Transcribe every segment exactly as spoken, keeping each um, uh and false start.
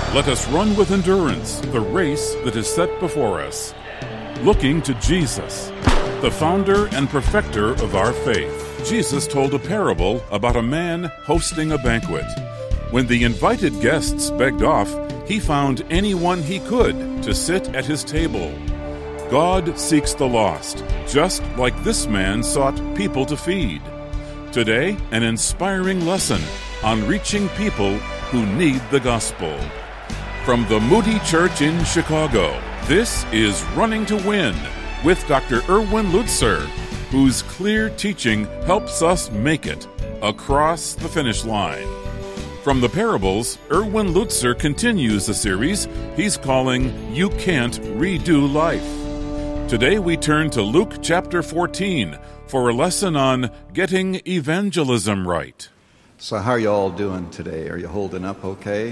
Let us run with endurance the race that is set before us, looking to Jesus, the founder and perfecter of our faith. Jesus told a parable about a man hosting a banquet. When the invited guests begged off, he found anyone he could to sit at his table. God seeks the lost, just like this man sought people to feed. Today, an inspiring lesson on reaching people who need the gospel. From the Moody Church in Chicago, this is Running to Win with Doctor Erwin Lutzer, whose clear teaching helps us make it across the finish line. From the parables, Erwin Lutzer continues the series he's calling You Can't Redo Life. Today we turn to Luke chapter fourteen for a lesson on getting evangelism right. So how are you all doing today? Are you holding up okay?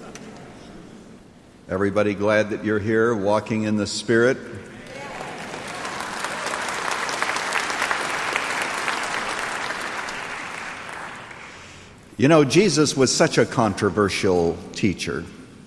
Everybody glad that you're here, walking in the Spirit? You know, Jesus was such a controversial teacher.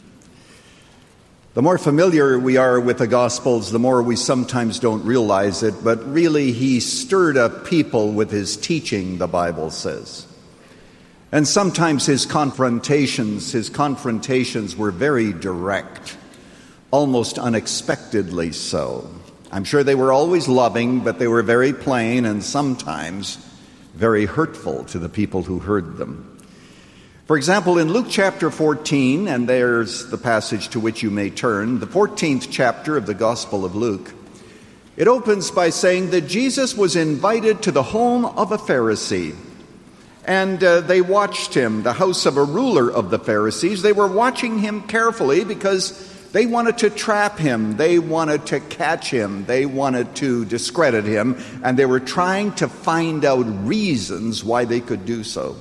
The more familiar we are with the Gospels, the more we sometimes don't realize it, but really he stirred up people with his teaching, the Bible says. And sometimes his confrontations, his confrontations were very direct, almost unexpectedly so. I'm sure they were always loving, but they were very plain and sometimes very hurtful to the people who heard them. For example, in Luke chapter fourteen, and there's the passage to which you may turn, the fourteenth chapter of the Gospel of Luke, it opens by saying that Jesus was invited to the home of a Pharisee. And uh, they watched him, the house of a ruler of the Pharisees. They were watching him carefully because they wanted to trap him. They wanted to catch him. They wanted to discredit him. And they were trying to find out reasons why they could do so.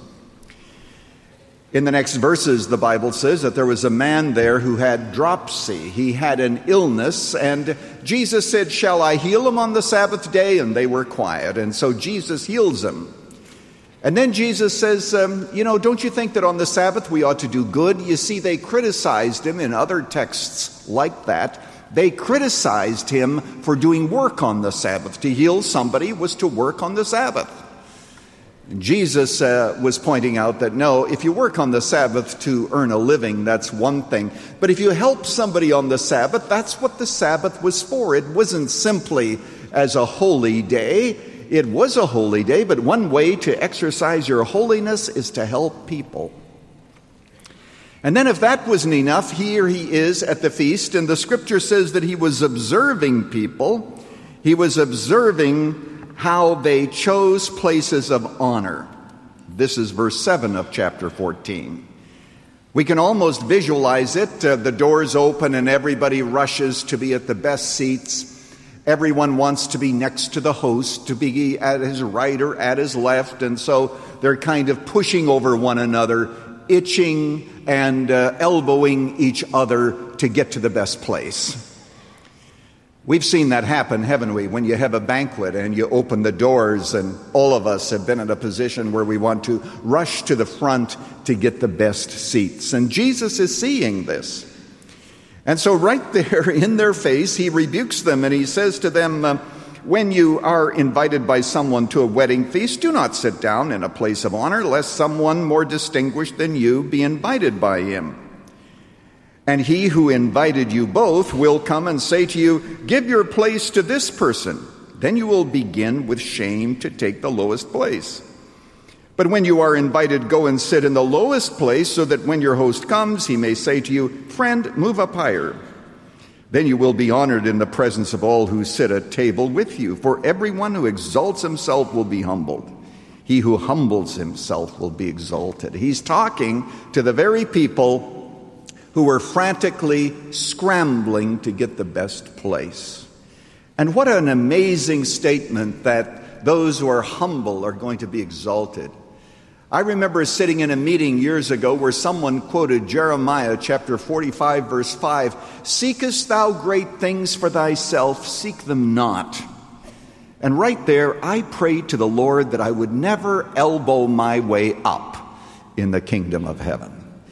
In the next verses, the Bible says that there was a man there who had dropsy. He had an illness, and Jesus said, "Shall I heal him on the Sabbath day?" And they were quiet. And so Jesus heals him. And then Jesus says, um, you know, don't you think that on the Sabbath we ought to do good? You see, they criticized him in other texts like that. They criticized him for doing work on the Sabbath. To heal somebody was to work on the Sabbath. And Jesus uh, was pointing out that, no, if you work on the Sabbath to earn a living, that's one thing. But if you help somebody on the Sabbath, that's what the Sabbath was for. It wasn't simply as a holy day. It was a holy day, but one way to exercise your holiness is to help people. And then if that wasn't enough, here he is at the feast, and the scripture says that he was observing people. He was observing how they chose places of honor. This is verse seven of chapter fourteen. We can almost visualize it. Uh, the doors open and everybody rushes to be at the best seats. Everyone wants to be next to the host, to be at his right or at his left, and so they're kind of pushing over one another, itching and uh, elbowing each other to get to the best place. We've seen that happen, haven't we? When you have a banquet and you open the doors, and all of us have been in a position where we want to rush to the front to get the best seats. And Jesus is seeing this. And so right there in their face, he rebukes them and he says to them, uh, when you are invited by someone to a wedding feast, do not sit down in a place of honor, lest someone more distinguished than you be invited by him. And he who invited you both will come and say to you, give your place to this person. Then you will begin with shame to take the lowest place. But when you are invited, go and sit in the lowest place, so that when your host comes, he may say to you, friend, move up higher. Then you will be honored in the presence of all who sit at table with you. For everyone who exalts himself will be humbled. He who humbles himself will be exalted. He's talking to the very people who were frantically scrambling to get the best place. And what an amazing statement that those who are humble are going to be exalted. I remember sitting in a meeting years ago where someone quoted Jeremiah chapter forty-five, verse five, "Seekest thou great things for thyself? Seek them not." And right there, I prayed to the Lord that I would never elbow my way up in the kingdom of heaven.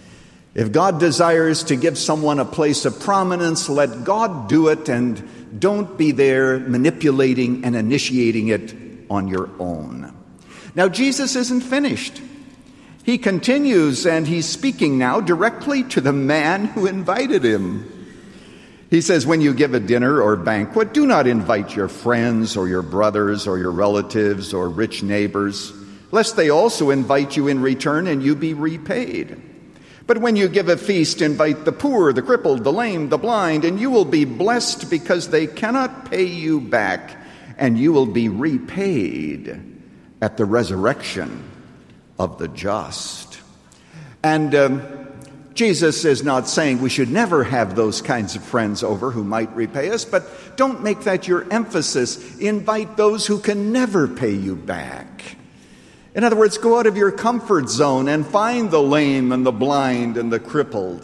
If God desires to give someone a place of prominence, let God do it, and don't be there manipulating and initiating it on your own. Now, Jesus isn't finished. He continues, and he's speaking now directly to the man who invited him. He says, when you give a dinner or banquet, do not invite your friends or your brothers or your relatives or rich neighbors, lest they also invite you in return and you be repaid. But when you give a feast, invite the poor, the crippled, the lame, the blind, and you will be blessed because they cannot pay you back, and you will be repaid at the resurrection of the just. And um, Jesus is not saying we should never have those kinds of friends over who might repay us, but don't make that your emphasis. Invite those who can never pay you back. In other words, go out of your comfort zone and find the lame and the blind and the crippled.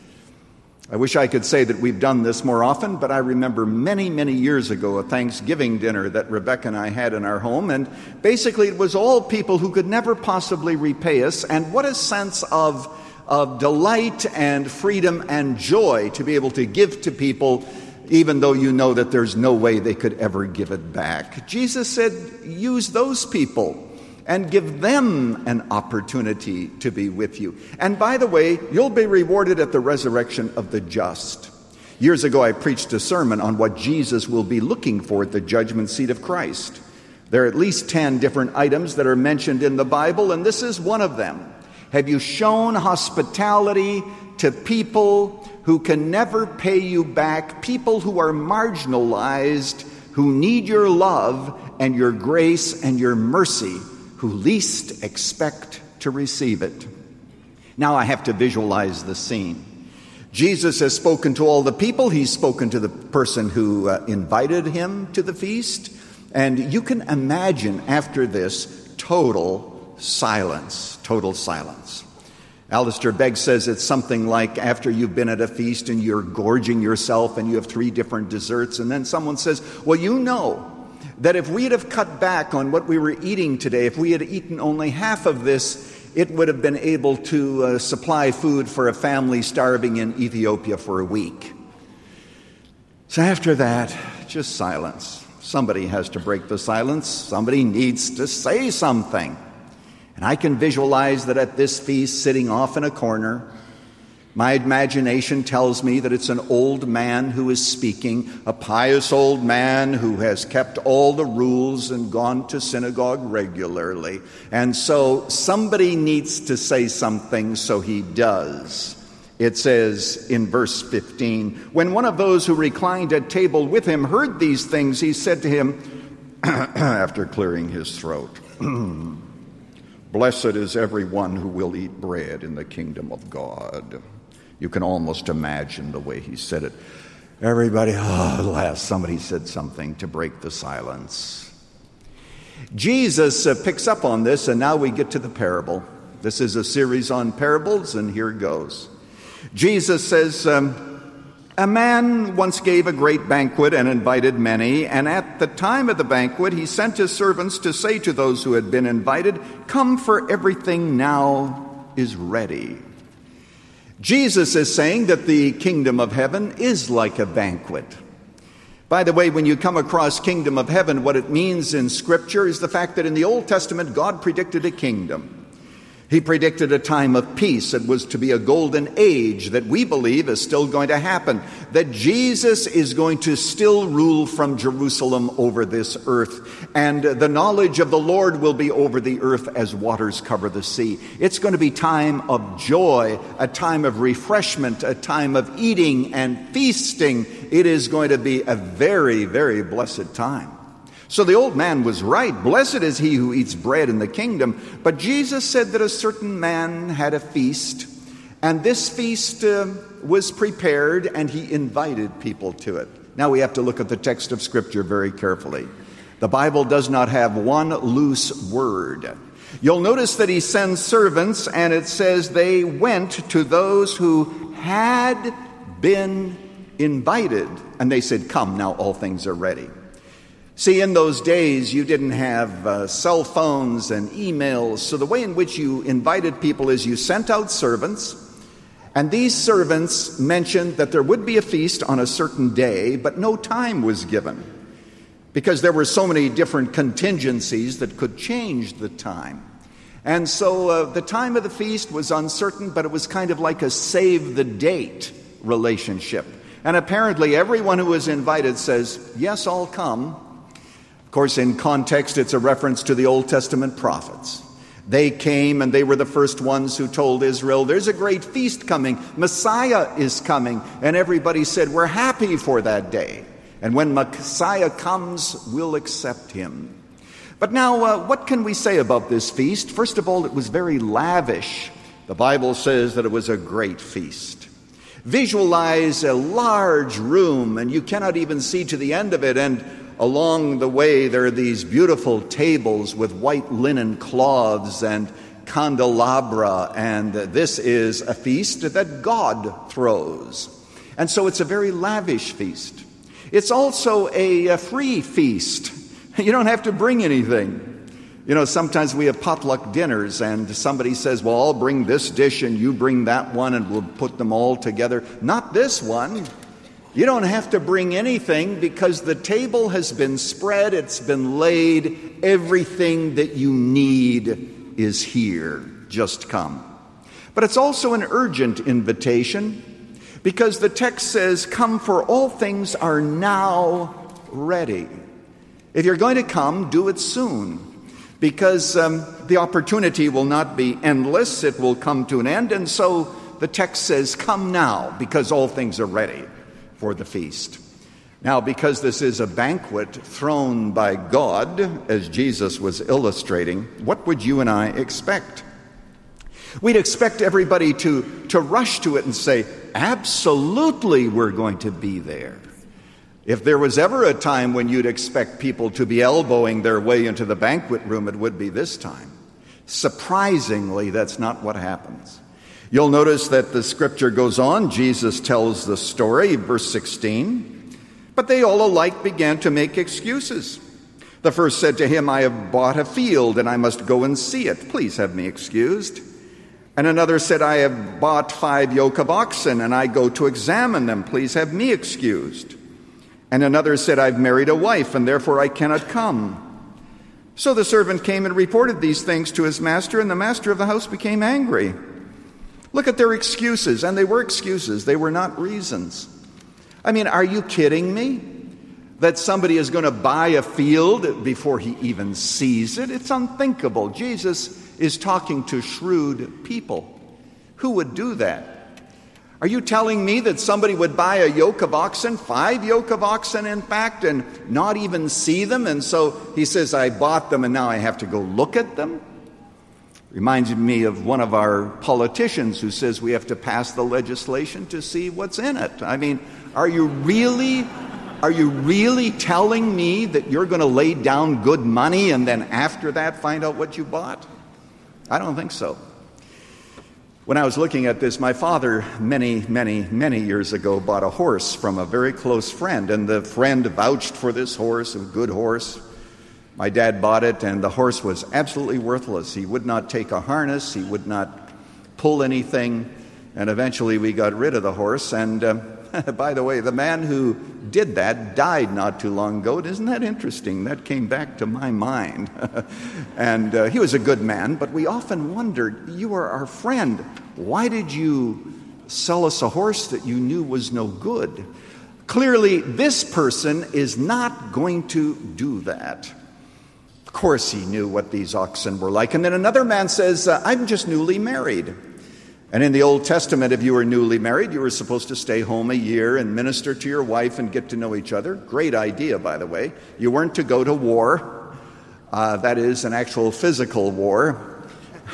I wish I could say that we've done this more often, but I remember many, many years ago a Thanksgiving dinner that Rebecca and I had in our home, and basically it was all people who could never possibly repay us, and what a sense of, of delight and freedom and joy to be able to give to people even though you know that there's no way they could ever give it back. Jesus said, use those people and give them an opportunity to be with you. And by the way, you'll be rewarded at the resurrection of the just. Years ago, I preached a sermon on what Jesus will be looking for at the judgment seat of Christ. There are at least ten different items that are mentioned in the Bible, and this is one of them. Have you shown hospitality to people who can never pay you back, people who are marginalized, who need your love and your grace and your mercy, who least expect to receive it? Now I have to visualize the scene. Jesus has spoken to all the people. He's spoken to the person who uh, invited him to the feast. And you can imagine after this total silence, total silence. Alistair Begg says it's something like after you've been at a feast and you're gorging yourself and you have three different desserts, and then someone says, well, you know that if we'd have cut back on what we were eating today, if we had eaten only half of this, it would have been able to uh, supply food for a family starving in Ethiopia for a week. So after that, just silence. Somebody has to break the silence. Somebody needs to say something. And I can visualize that at this feast, sitting off in a corner, my imagination tells me that it's an old man who is speaking, a pious old man who has kept all the rules and gone to synagogue regularly. And so somebody needs to say something, so he does. It says in verse fifteen, when one of those who reclined at table with him heard these things, he said to him, after clearing his throat, blessed is everyone who will eat bread in the kingdom of God. You can almost imagine the way he said it. Everybody, oh, at last somebody said something to break the silence. Jesus uh, picks up on this, and now we get to the parable. This is a series on parables, and here it goes. Jesus says, um, a man once gave a great banquet and invited many, and at the time of the banquet he sent his servants to say to those who had been invited, come, for everything now is ready. Jesus is saying that the kingdom of heaven is like a banquet. By the way, when you come across kingdom of heaven, what it means in Scripture is the fact that in the Old Testament, God predicted a kingdom. He predicted a time of peace. It was to be a golden age that we believe is still going to happen. That Jesus is going to still rule from Jerusalem over this earth. And the knowledge of the Lord will be over the earth as waters cover the sea. It's going to be time of joy, a time of refreshment, a time of eating and feasting. It is going to be a very, very blessed time. So the old man was right. Blessed is he who eats bread in the kingdom. But Jesus said that a certain man had a feast, and this feast uh, was prepared, and he invited people to it. Now we have to look at the text of Scripture very carefully. The Bible does not have one loose word. You'll notice that he sends servants, and it says they went to those who had been invited, and they said, come, now all things are ready. See, in those days, you didn't have uh, cell phones and emails, so the way in which you invited people is you sent out servants, And these servants mentioned that there would be a feast on a certain day, but no time was given, because there were so many different contingencies that could change the time. And so uh, the time of the feast was uncertain, but it was kind of like a save-the-date relationship. And apparently everyone who was invited says, yes, I'll come. Of course, in context, it's a reference to the Old Testament prophets. They came and they were the first ones who told Israel, there's a great feast coming, Messiah is coming. And everybody said, we're happy for that day. And when Messiah comes, we'll accept him. But now, uh, what can we say about this feast? First of all, it was very lavish. The Bible says that it was a great feast. Visualize a large room, and you cannot even see to the end of it, and along the way, there are these beautiful tables with white linen cloths and candelabra, and this is a feast that God throws. And so it's a very lavish feast. It's also a, a free feast. You don't have to bring anything. You know, sometimes we have potluck dinners, and somebody says, well, I'll bring this dish, and you bring that one, and we'll put them all together. Not this one. You don't have to bring anything because the table has been spread, it's been laid, everything that you need is here. Just come. But it's also an urgent invitation because the text says, come, for all things are now ready. If you're going to come, do it soon, because um, the opportunity will not be endless, it will come to an end, and so the text says, come now, because all things are ready for the feast. Now, because this is a banquet thrown by God, as Jesus was illustrating, what would you and I expect? We'd expect everybody to, to rush to it and say, absolutely, we're going to be there. If there was ever a time when you'd expect people to be elbowing their way into the banquet room, it would be this time. Surprisingly, that's not what happens. You'll notice that the scripture goes on. Jesus tells the story, verse sixteen. But they all alike began to make excuses. The first said to him, I have bought a field and I must go and see it. Please have me excused. And another said, I have bought five yoke of oxen and I go to examine them. Please have me excused. And another said, I've married a wife and therefore I cannot come. So the servant came and reported these things to his master, and the master of the house became angry. Look at their excuses, and they were excuses. They were not reasons. I mean, are you kidding me? That somebody is going to buy a field before he even sees it? It's unthinkable. Jesus is talking to shrewd people. Who would do that? Are you telling me that somebody would buy a yoke of oxen, five yoke of oxen, in fact, and not even see them? And so he says, I bought them, and now I have to go look at them? Reminds me of one of our politicians who says we have to pass the legislation to see what's in it. I mean, are you really, are you really telling me that you're going to lay down good money and then after that find out what you bought? I don't think so. When I was looking at this, my father many, many, many years ago bought a horse from a very close friend, and the friend vouched for this horse, a good horse. My dad bought it, and the horse was absolutely worthless. He would not take a harness. He would not pull anything. And eventually we got rid of the horse. And uh, by the way, the man who did that died not too long ago. Isn't that interesting? That came back to my mind. and uh, he was a good man, but we often wondered, you were our friend. Why did you sell us a horse that you knew was no good? Clearly, this person is not going to do that. Of course he knew what these oxen were like. And then another man says, uh, I'm just newly married. And in the Old Testament, if you were newly married, you were supposed to stay home a year and minister to your wife and get to know each other. Great idea, by the way. You weren't to go to war. Uh, that is, an actual physical war.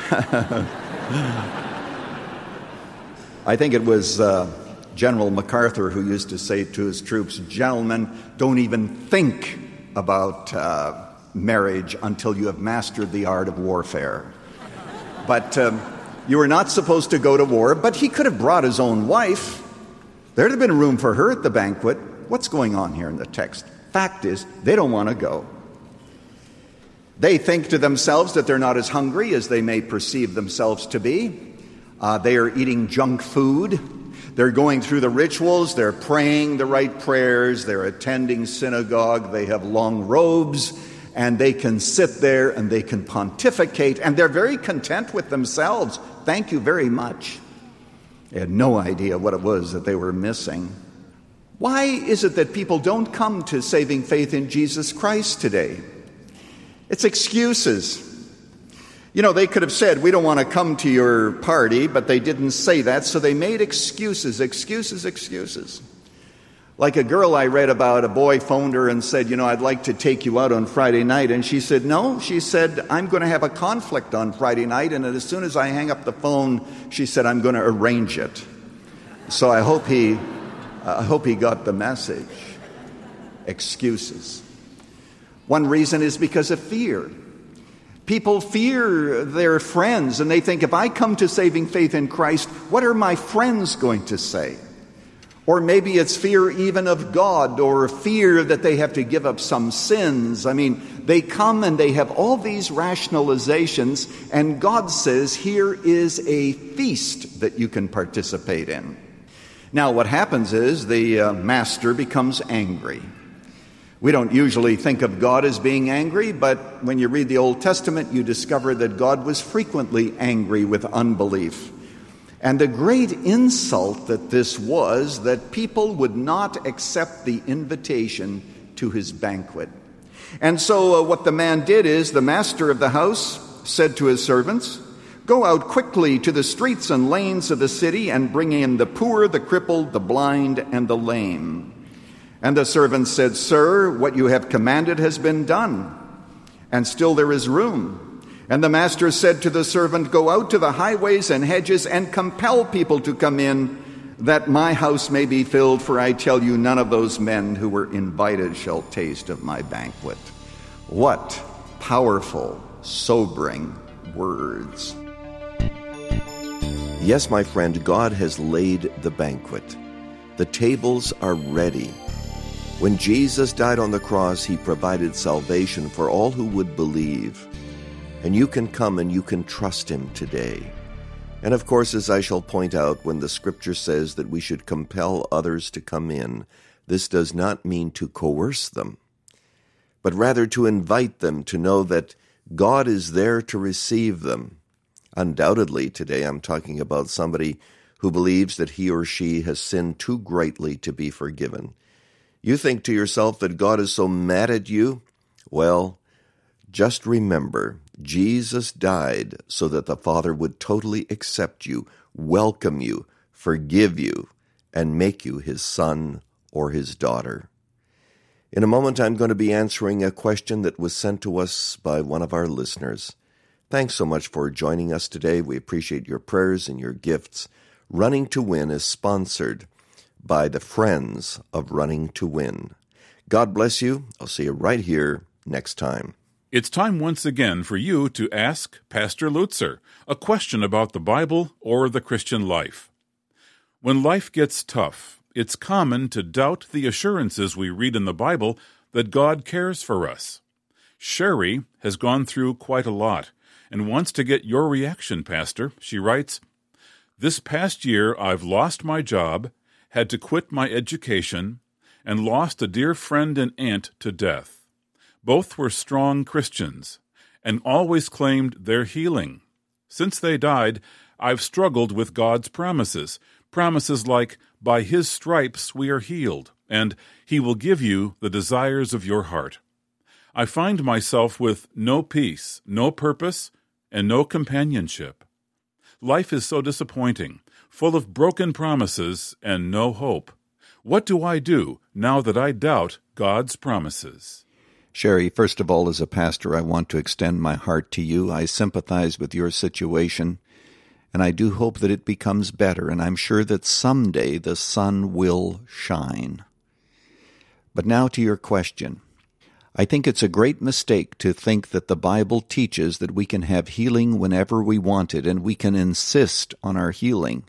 I think it was uh, General MacArthur who used to say to his troops, gentlemen, don't even think about uh, marriage until you have mastered the art of warfare. But um, you were not supposed to go to war, but he could have brought his own wife. There'd have been room for her at the banquet. What's going on here in the text? Fact is, they don't want to go. They think to themselves that they're not as hungry as they may perceive themselves to be. Uh, they are eating junk food. They're going through the rituals. They're praying the right prayers. They're attending synagogue. They have long robes. And they can sit there and they can pontificate. And they're very content with themselves. Thank you very much. They had no idea what it was that they were missing. Why is it that people don't come to saving faith in Jesus Christ today? It's excuses. You know, they could have said, we don't want to come to your party, but they didn't say that, so they made excuses, excuses, excuses. Like a girl I read about, a boy phoned her and said, you know, I'd like to take you out on Friday night. And she said, no. She said, I'm going to have a conflict on Friday night, and as soon as I hang up the phone, she said, I'm going to arrange it. So I hope he, I hope he got the message. Excuses. One reason is because of fear. People fear their friends, and they think, if I come to saving faith in Christ, what are my friends going to say? Or maybe it's fear even of God, or fear that they have to give up some sins. I mean, they come and they have all these rationalizations, and God says, here is a feast that you can participate in. Now, what happens is the uh, master becomes angry. We don't usually think of God as being angry, but when you read the Old Testament, you discover that God was frequently angry with unbelief. And the great insult that this was, that people would not accept the invitation to his banquet. And so uh, what the man did is, the master of the house said to his servants, go out quickly to the streets and lanes of the city and bring in the poor, the crippled, the blind, and the lame. And the servant said, sir, what you have commanded has been done, and still there is room. And the master said to the servant, go out to the highways and hedges and compel people to come in, that my house may be filled, for I tell you, none of those men who were invited shall taste of my banquet. What powerful, sobering words. Yes, my friend, God has laid the banquet. The tables are ready. When Jesus died on the cross, he provided salvation for all who would believe. And you can come and you can trust him today. And of course, as I shall point out, when the scripture says that we should compel others to come in, this does not mean to coerce them, but rather to invite them to know that God is there to receive them. Undoubtedly, today I'm talking about somebody who believes that he or she has sinned too greatly to be forgiven. You think to yourself that God is so mad at you? Well, just remember, Jesus died so that the Father would totally accept you, welcome you, forgive you, and make you his son or his daughter. In a moment, I'm going to be answering a question that was sent to us by one of our listeners. Thanks so much for joining us today. We appreciate your prayers and your gifts. Running to Win is sponsored by the Friends of Running to Win. God bless you. I'll see you right here next time. It's time once again for you to ask Pastor Lutzer a question about the Bible or the Christian life. When life gets tough, it's common to doubt the assurances we read in the Bible that God cares for us. Sherry has gone through quite a lot and wants to get your reaction, Pastor. She writes, this past year I've lost my job, had to quit my education, and lost a dear friend and aunt to death. Both were strong Christians, and always claimed their healing. Since they died, I've struggled with God's promises, promises like, by his stripes we are healed, and he will give you the desires of your heart. I find myself with no peace, no purpose, and no companionship. Life is so disappointing, full of broken promises and no hope. What do I do now that I doubt God's promises? Sherry, first of all, as a pastor, I want to extend my heart to you. I sympathize with your situation, and I do hope that it becomes better, and I'm sure that someday the sun will shine. But now to your question. I think it's a great mistake to think that the Bible teaches that we can have healing whenever we want it, and we can insist on our healing.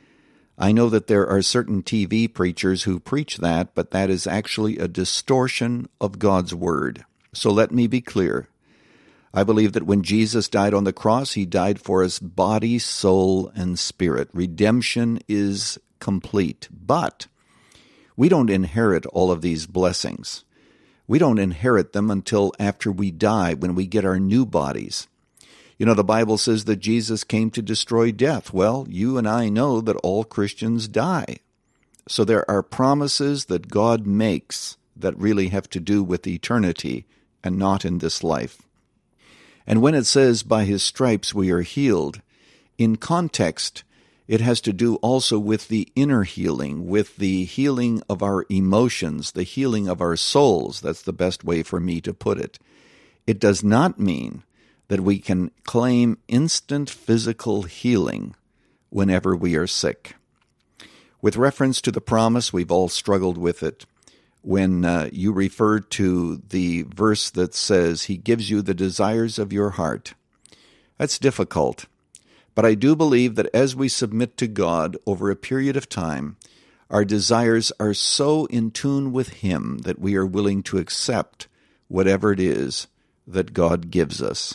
I know that there are certain T V preachers who preach that, but that is actually a distortion of God's Word. So let me be clear. I believe that when Jesus died on the cross, he died for us body, soul, and spirit. Redemption is complete. But we don't inherit all of these blessings. We don't inherit them until after we die, when we get our new bodies. You know, the Bible says that Jesus came to destroy death. Well, you and I know that all Christians die. So there are promises that God makes that really have to do with eternity and not in this life. And when it says, by his stripes we are healed, in context, it has to do also with the inner healing, with the healing of our emotions, the healing of our souls. That's the best way for me to put it. It does not mean that we can claim instant physical healing whenever we are sick. With reference to the promise, we've all struggled with it. When uh, you refer to the verse that says, he gives you the desires of your heart. That's difficult. But I do believe that as we submit to God over a period of time, our desires are so in tune with him that we are willing to accept whatever it is that God gives us.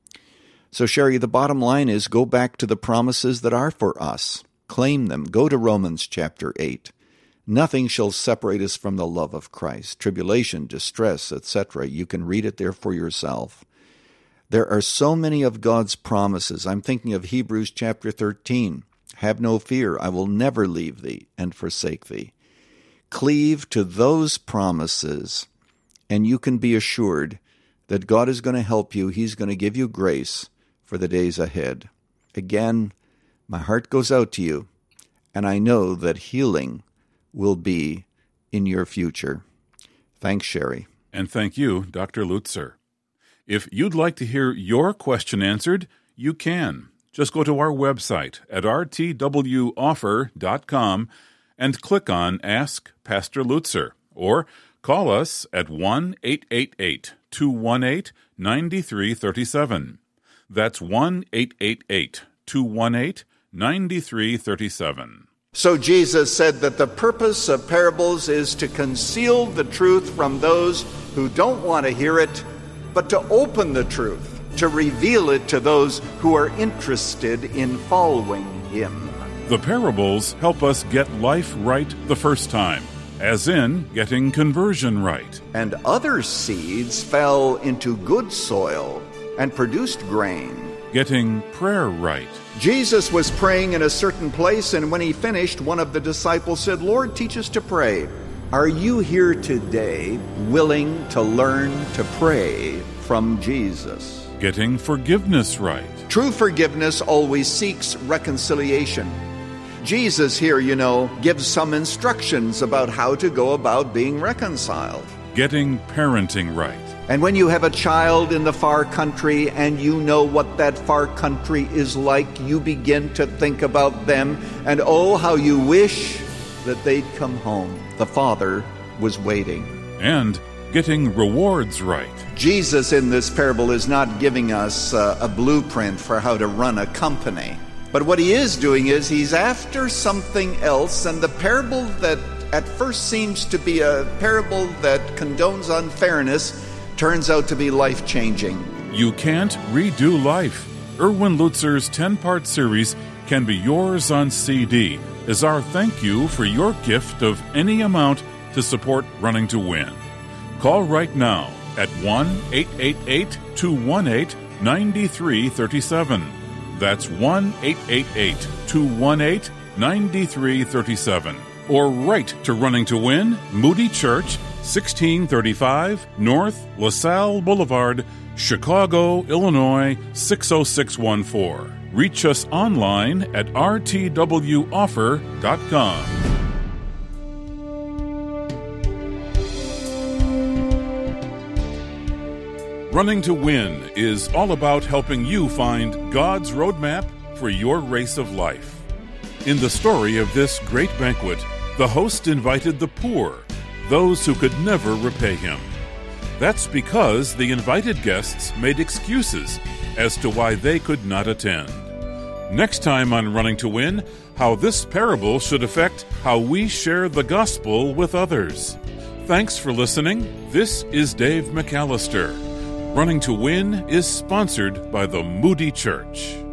So, Sherry, the bottom line is go back to the promises that are for us. Claim them. Go to Romans chapter eight. Nothing shall separate us from the love of Christ. Tribulation, distress, et cetera. You can read it there for yourself. There are so many of God's promises. I'm thinking of Hebrews chapter thirteen. Have no fear, I will never leave thee and forsake thee. Cleave to those promises, and you can be assured that God is going to help you. He's going to give you grace for the days ahead. Again, my heart goes out to you, and I know that healing will be in your future. Thanks, Sherry. And thank you, Doctor Lutzer. If you'd like to hear your question answered, you can. Just go to our website at r t w offer dot com and click on Ask Pastor Lutzer, or call us at one eight eight eight, two one eight, nine three three seven. That's one eight eight eight, two one eight, nine three three seven. So Jesus said that the purpose of parables is to conceal the truth from those who don't want to hear it, but to open the truth, to reveal it to those who are interested in following him. The parables help us get life right the first time, as in getting conversion right. And other seeds fell into good soil and produced grain. Getting prayer right. Jesus was praying in a certain place, and when he finished, one of the disciples said, Lord, teach us to pray. Are you here today willing to learn to pray from Jesus? Getting forgiveness right. True forgiveness always seeks reconciliation. Jesus here, you know, gives some instructions about how to go about being reconciled. Getting parenting right. And when you have a child in the far country and you know what that far country is like, you begin to think about them, and oh, how you wish that they'd come home. The Father was waiting. And getting rewards right. Jesus in this parable is not giving us uh, a blueprint for how to run a company. But what he is doing is he's after something else, and the parable that at first seems to be a parable that condones unfairness turns out to be life-changing. You can't redo life. Erwin Lutzer's ten-part series can be yours on C D as our thank you for your gift of any amount to support Running to Win. Call right now at one eight eight eight, two one eight, nine three three seven. That's one eight eight eight, two one eight, nine three three seven. Or write to Running to Win, Moody Church, sixteen thirty-five North LaSalle Boulevard, Chicago, Illinois, six oh six one four. Reach us online at r t w offer dot com. Running to Win is all about helping you find God's roadmap for your race of life. In the story of this great banquet, the host invited the poor, those who could never repay him. That's because the invited guests made excuses as to why they could not attend. Next time on Running to Win, how this parable should affect how we share the gospel with others. Thanks for listening. This is Dave McAllister. Running to Win is sponsored by the Moody Church.